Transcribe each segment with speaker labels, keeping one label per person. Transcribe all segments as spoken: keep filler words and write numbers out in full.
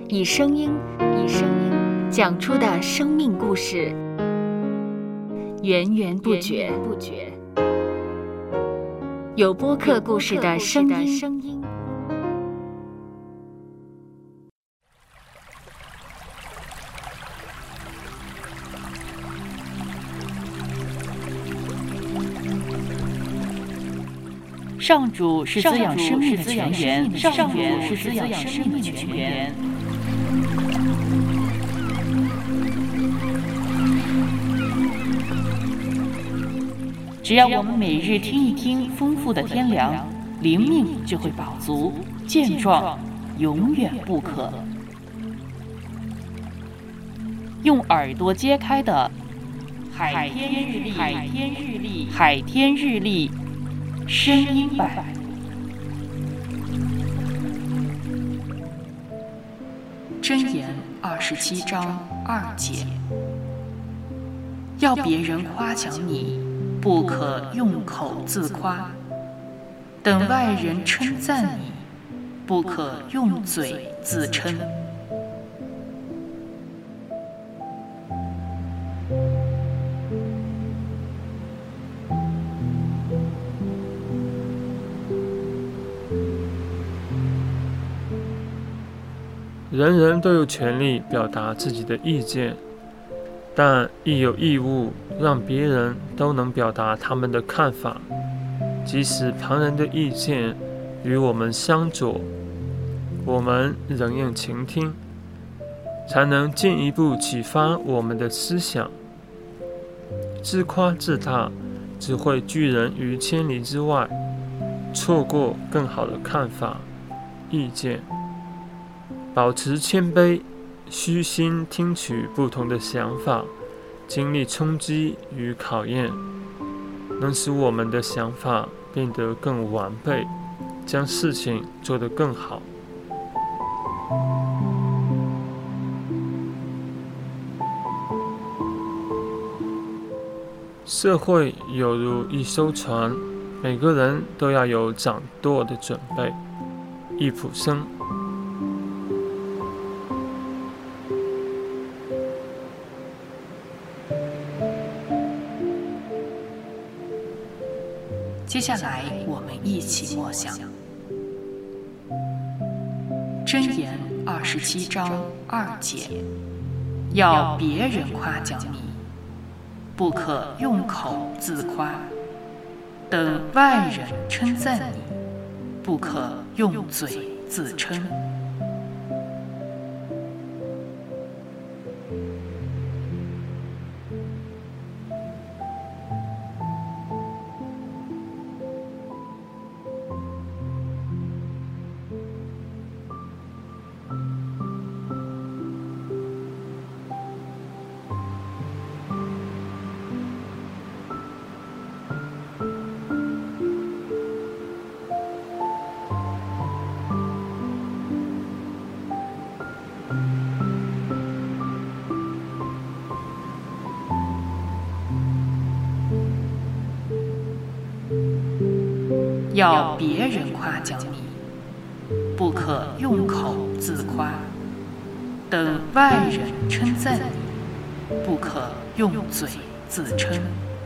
Speaker 1: 以声音以声音讲出的生命故事，源源不绝。有播客故事的声音。
Speaker 2: 上主是滋养生命的泉源，上主是滋养生命的泉源。只要我们每日听一听丰富的天粮，灵命就会饱足健壮，永远不渴。用耳朵揭开的海天日历，海天日历，海天日历。声音版。箴言二十七章二节：要别人夸奖你，不可用口自夸；等外人称赞你，不可用嘴自称。
Speaker 3: 人人都有权利表达自己的意见，但亦有义务让别人都能表达他们的看法，即使旁人的意见与我们相左，我们仍应倾听，才能进一步启发我们的思想。自夸自大只会拒人于千里之外，错过更好的看法、意见。保持谦卑，虚心听取不同的想法，经历冲击与考验，能使我们的想法变得更完备，将事情做得更好。社会有如一艘船，每个人都要有掌舵的准备。易卜生。
Speaker 2: 接下来，我们一起默想箴言二十七章二节：要别人夸奖你，不可用口自夸；等外人称赞你，不可用嘴自称。要别人夸奖你，不可用口自夸；等外人称赞你，不可用嘴自称。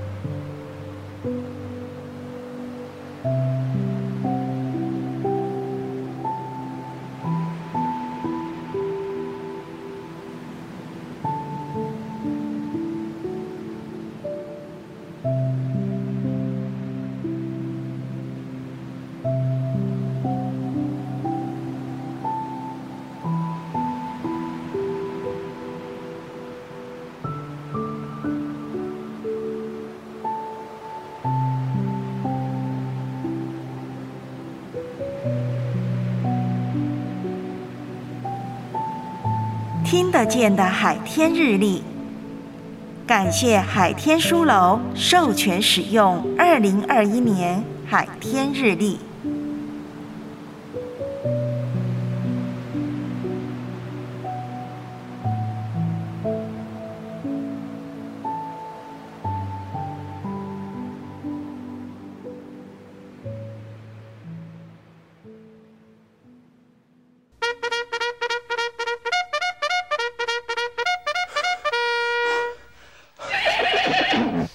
Speaker 4: 听得见的海天日历，感谢海天书楼授权使用二零二一年海天日历。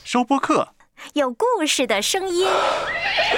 Speaker 5: 收播客，
Speaker 6: 有故事的声音。